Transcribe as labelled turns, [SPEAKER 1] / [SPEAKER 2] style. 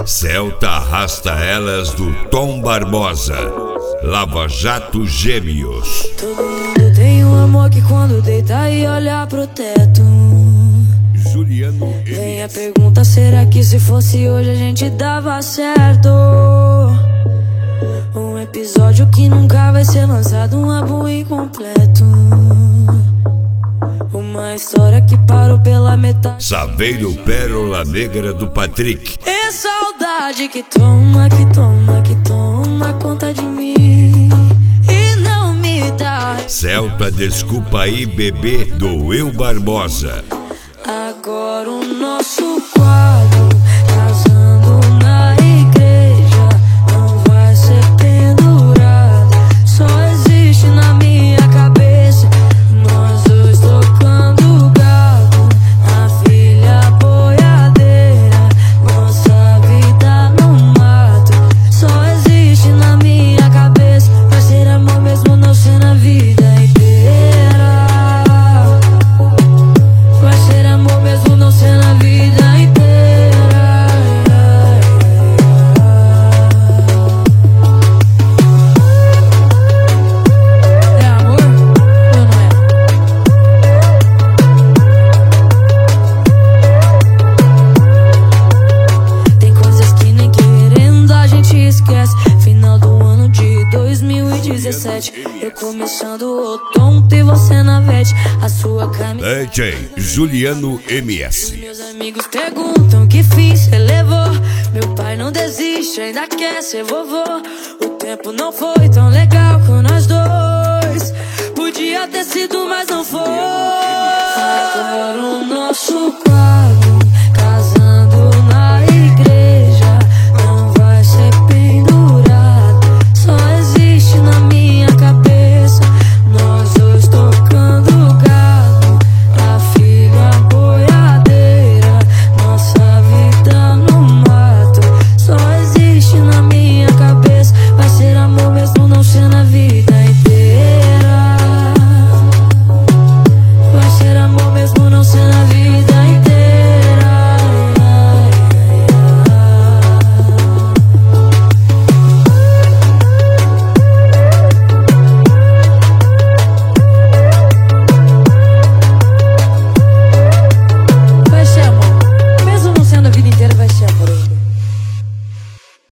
[SPEAKER 1] Celta arrasta elas do Tom Barbosa. Lava Jato Gêmeos.
[SPEAKER 2] Todo mundo tem um amor que quando deita e olha pro teto.
[SPEAKER 1] Juliano
[SPEAKER 2] Vem a pergunta, será que se fosse hoje a gente dava certo? Um episódio que nunca vai ser lançado, um álbum incompleto. Uma história que parou pela metade.
[SPEAKER 1] Saveiro Pérola Negra do Patrick.
[SPEAKER 2] É saudade que toma, que toma, que toma conta de mim e não me dá.
[SPEAKER 1] Celta Desculpa Aí Bebê do Will Barbosa.
[SPEAKER 2] Agora o nosso quadro casando na igreja não vai ser pendurado, só existe na minha cabeça. Nós dois tocando gado, a filha boiadeira, nossa vida no mato, só existe na minha cabeça. Vai ser amor mesmo não ser na vida inteira. Vai ser amor mesmo não ser na vida inteira. É amor ou não é? Tem coisas que nem querendo a gente esquece. Final do ano de 2017, eu começando o tonto e você na vete. A sua camisa.
[SPEAKER 1] DJ Juliano MS.
[SPEAKER 2] Meus amigos perguntam que fim cê levou. Meu pai não desiste, ainda quer ser vovô. O tempo não foi tão legal com nós dois. Podia ter sido, mas não foi.